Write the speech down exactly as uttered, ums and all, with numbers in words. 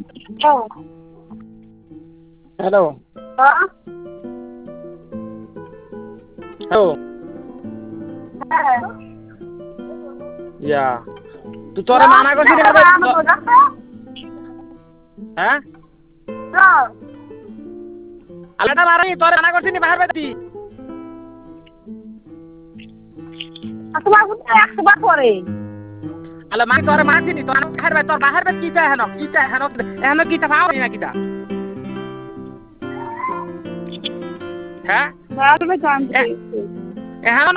Oh. Hello. Huh? Hello. হ্যাঁ। ইয়া তুই তোরে মানা করছিস রে ভাই হ্যাঁ আলাদা মারি তোরে মানা করছিস নি বাহির বাইতি তোমার একশো বার পরে আলা মাই তোরে মানছি নি তোর বাহির বাই তোর বাহির বাই কিটা হেন কিটা হেন হেন কিটা পাও না কিটা হ্যাঁ বারবার জানতে এ হেন